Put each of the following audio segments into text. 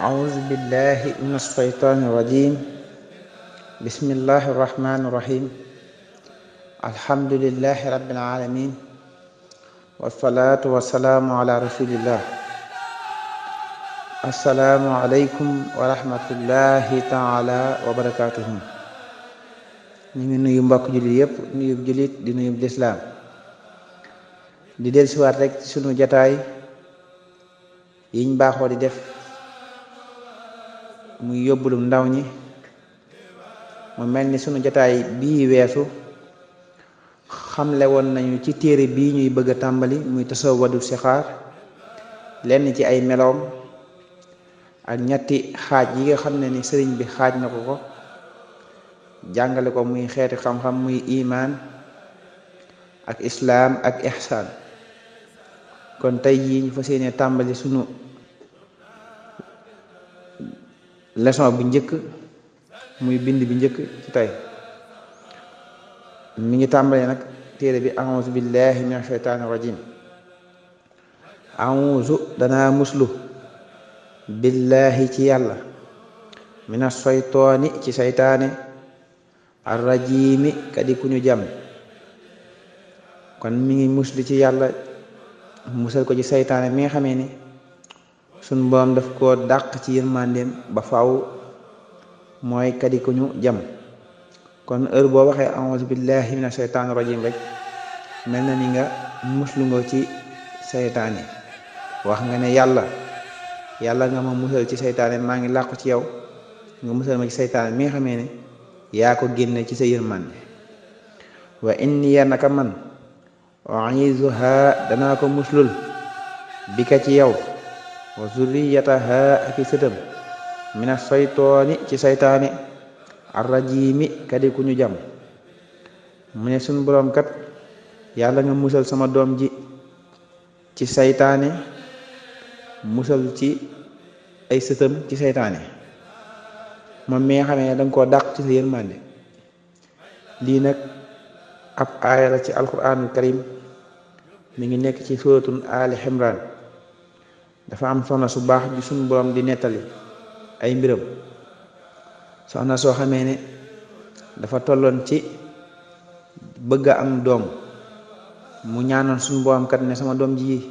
أعوذ بالله من الشيطان الرجيم بسم الله الرحمن الرحيم الحمد لله رب العالمين والصلاة والسلام على رسول الله السلام عليكم ورحمة الله تعالى وبركاته. ñu ngi nuyu mbokk jullit yépp nuyu jullit di nuyu lislaam di dellusiwaat rek ci sunu jataay yiñ baaxoo di def muy yóbbulum ndaw ñi. mu mel ni sunu jataay bii weesu xamle woon nañu ci téere bii ñuy bëgg a tàmbali muy tasawwadu sixaar lenn ci ay meloom ak ñetti xaaj yi nga xam ne ni sëriñ bi xaaj na ko jàngale ko muy xeeti xam-xam muy imaan ak islaam ak ihsaan. kon tey jii ñu fas yéene tàmbali sunu leçon bu njëkk muy bind bi njëkk ci tey mi ngi tàmbali nag téere bi a'uuzu billahi minash shaytaanir rajiim. a'uuzu danaa muslu billahi ci yàlla minash shaytaani ci saytaane arrajiimi kadi ku ñu jam. kon mi ngi muslu ci yàlla musal ko ci saytaane mi nga xamee ni suñ boom daf koo dàq ci yërmandeem ba faw mooy kadi ku ñu jam. kon heure boo waxee a'uuzu billahi minash shaytaani rajim rek mel na ni nga muslu nga ci saytaane. wax nga ne yàlla nga ma musal ci saytaane maa ngi làqu ci yow nga musal ma ci saytaane mi nga xamee ne yaa ko génne ci sa yërmande. wa inni naka man u'iizuha danaa ko muslul bi ka ci yow wa zurriyataha ak i sëtam mina saytaani ci saytaane arrajiimi kadi ku ñu jam. mu ne suñ boroom kat yàlla nga musal sama doom ji ci saytaane musal ci ay sëtam ci saytaane moom mi nga xamee ne danga koo dàq ci sa yërmande. lii nag ab aaya la ci alquranul karim mi ngi nekk ci suratul ali imran. dafa am soxna su baax bi suñu borom di nettali ay mbiram. soxna soo xamee ne dafa tolloon ci bëgg a am doom mu ñaanoon suñu borom kat ne sama doom ji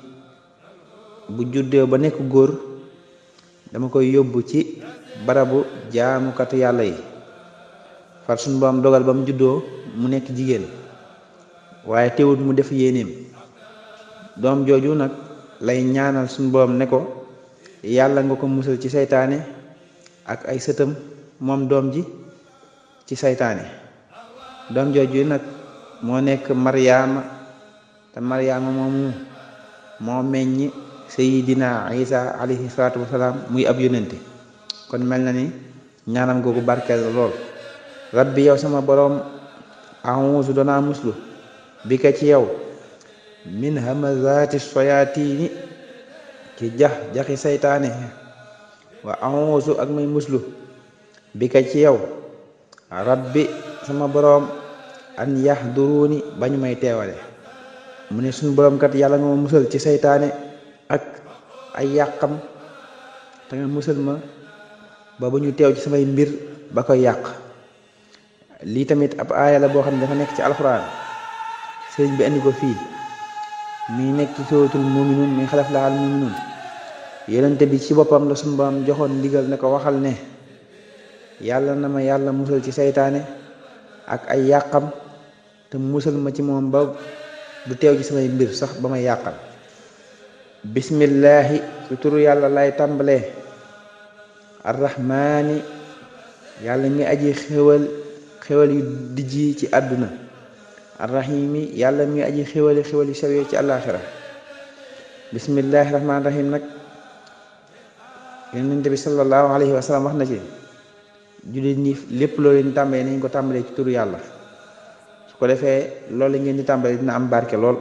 bu juddee ba nekk góor dama koy yóbbu ci barabu jaamukatu yàlla yi. far suñu borom dogal ba mu juddoo mu nekk jigéen waaye teewut mu def yéenéem. doom jooju nag lay ñaanal suñu borom ne ko yàlla nga ko musal ci saytaane ak ay sëtam moom doom ji ci saytaane. doom jooju nag moo nekk Maryaama te Maryaama moomu moo meññ Seydina Isa alayhi salaatu wasalaam muy ab yonente. kon mel na ni ñaanam googu barkeel lool. rabbi yow sama boroom a'uuzu danaa muslu bi ka ci yow min hamazaati soyaatiini ci jaxi saytaane wa a'uuzu ak may muslu bi ka ci yow rabbi sama boroom an yahduruuni bañu may teewale. mu ne suñu boroom kat yàlla nga ma musal ci saytaane ak ay yàqam te nga musal ma ba ñu teew ci samay mbir ba koy yàq. lii tamit ab aaya la boo xam ne dafa nekk ci alxuraan sëriñ bi andi ko fii mi nekk ci suratul muminuun mi xalaf la al muminuun. yonente bi ci boppam la suñu borom joxoon ndigal ne ko waxal ne yàlla na ma yàlla musal ci saytaane ak ay yàqam te musal ma ci moom ba du teew ci samay mbir sax ba may yàqal. bismillaahi ci turu yàlla lay tàmbalee arrahmaani yàlla mi aji xewal yu dijji ci àdduna arrahimi yàlla mi aji xewal yu sawee ci àllaaxira. bismillahi rahmaani rahim nag yonent bi sallallahu alayhi wa sallam wax na ci jullit ñi lépp loolu leen tàmbalee nañ ko tàmbalee ci turu yàlla. su ko defee loolu ngeen di tàmbalee dina am barke lool.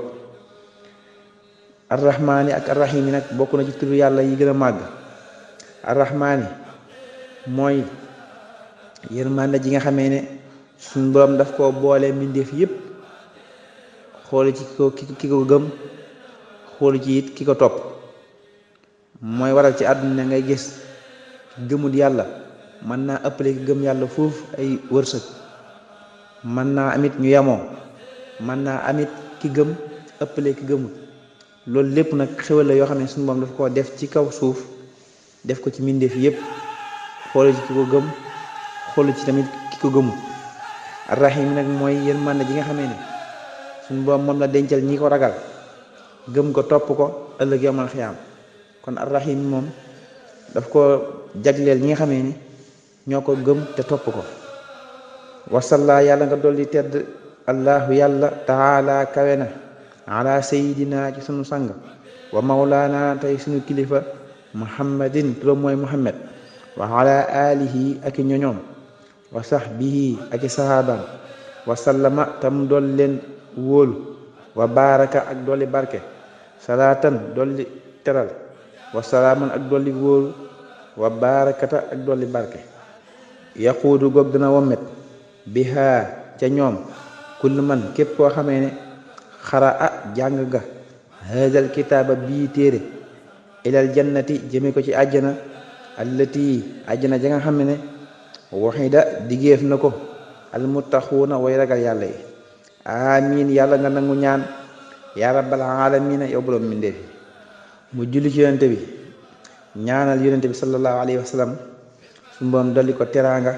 arrahmaani ak arrahimi nag bokk na ci turu yàlla yi gën a màgg. arrahmaani mooy yërmande ji nga xamee ne suñ borom daf koo boole mbindeef yépp xoolu ci ki ko gëm xoolu ci it ki ko topp. mooy waral ci àdduna ngay gis ki gëmul yàlla mën naa ëppale ki gëm yàlla foofu ay wërsëg, mën naa amit ñu yemoo, mën naa amit ki gëm ëppale ki gëmul. loolu lépp nag xéwal la yoo xam ne suñu borom daf koo def ci kaw suuf, def ko ci mbindeef yépp, xoolu ci ki ko gëm, xoolu ci tamit ki ko gëmul. arrahim nag mooy yërmande ji nga xamee ne suñu borom moom la dencal ñi ko ragal, gëm ko topp ko ëllëg yawmal xiyaam. kon arrahim moom daf ko jagleel ñi nga xamee ne ñoo ko gëm te topp ko. wasalla yàlla nga dolli tedd allahu yàlla taala kawe na ala sayidina ci sunu sang wa mawlaana tey sunu kilifa muhammadin turam mooy muhammad wa ala alihi ak i ñoñoom wa sahbihi ak i sahaabam wa sallama tam dolli leen wóolu wa baraka ak dolli barke salaatan dolli teral wa salaaman ak dolli wóolu wa barakata ak dolli barke yaquudu goog dana wommet bihaa ca ñoom kullu man képp koo xamee ne xara a jàng nga haadal kitaaba bii téere ilal jannati jëme ko ci àjjana allati àjjana ja nga xam ne waxida digéef na ko almuttaquuna way ragal yàlla yi. amiin yàlla nga nangu ñaan yaa rabbal aalamiina yow boroom mbindéef yi. mu julli ci yonente bi, ñaanal yonente bi sallallahu alayhi wa sallam su mboom dolli ko teraanga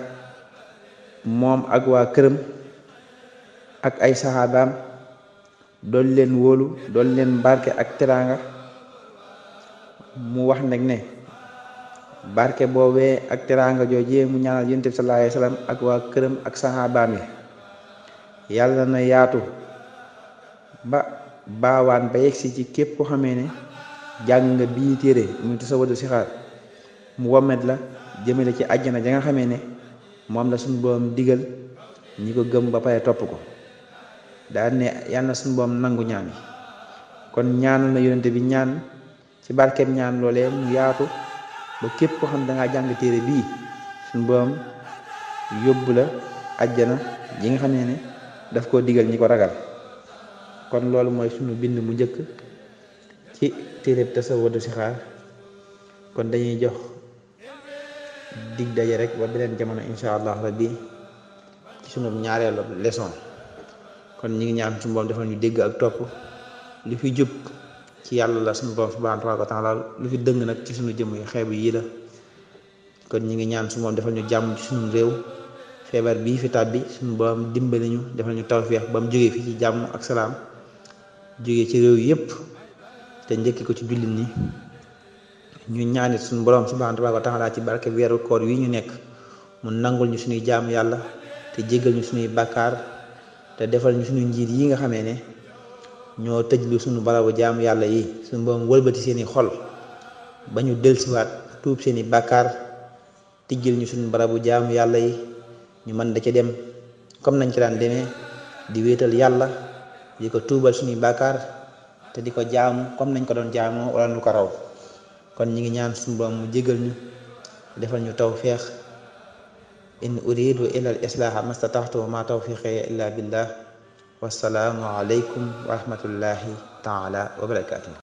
moom ak waa këram ak ay saxaabaam, dool leen wóolu dool leen barke ak teraanga. mu wax nag ne barke boobee ak teraanga joojee mu ñaanal yonent bi sallallahu alayhi wa sallam ak waa këram ak saxaabaam yi yàlla na yaatu ba baawaan ba yegsi ci képp ko xamee ne jàng nga bii téere mu Tasawudu Sixaar, mu womet la jëmale ci àjjana ja nga xamee ne moom la suñu boom digal ñi ko gëm ba pare topp ko. daal ne yàlla na suñu boom nangu ñaan yi. kon ñaanal na yonente bi ñaan ci barkeem ñaan loolee mu yaatu ba képp ko xam dangaa jàng téere bii suñu boom yóbbu la àjjana ji nga xam ne daf koo digal ñi ko ragal. kon loolu mooy sunu bind mu njëkk ci téere Tasawudu Sixaar. kon dañuy jox dig daje rek ba beneen jamono insha allah rabbi ci sunu ñaareelu leçon. kon ñi ngi ñaan suñu borom defal ñu dégg ak topp, lu fi jub ci yàlla la suñu borom subhanahu wa taala, lu fi dëng nag ci suñu jëm yu xeebu yii la. kon ñi ngi ñaan suñu borom defal ñu jàmm ci suñu réew, feebar bii fi tàbbi suñu borom dimbali ñu defal ñu tawfeex ba mu jógee fi ci jàmm ak salaam, jógee ci réew yépp te njëkki ko ci jullit ñi. ñu ñaanit suñu borom subhanahu wa taala ci barke weeru koor wi ñu nekk mu nangul ñu suñuy jaamu yàlla te jéggal ñu suñuy bàkkaar te defal ñu suñu njiit yi nga xamee ne ñoo tëjlu suñu barabu jaamu yàlla yi, suñu borom wëlbati seeni xol ba ñu delsiwaat tuub seeni bàkkaar, tijjal ñu suñu barabu jaamu yàlla yi ñu mën da ca dem comme nañ ci daan demee di wéetal yàlla di ko tuubal suñuy bàkkaar te di ko jaamu comme nañ ko doon jaamoo wala lu ko raw. kon ñi ngi ñaan suñu borom mu jégal ñu defal ñu tawfeex. in uridu illa al islaaha mastataxtu wa ma tawfiqi illa billah wassalaamu alaykum wa rahmatullahi taala wa barakatuh.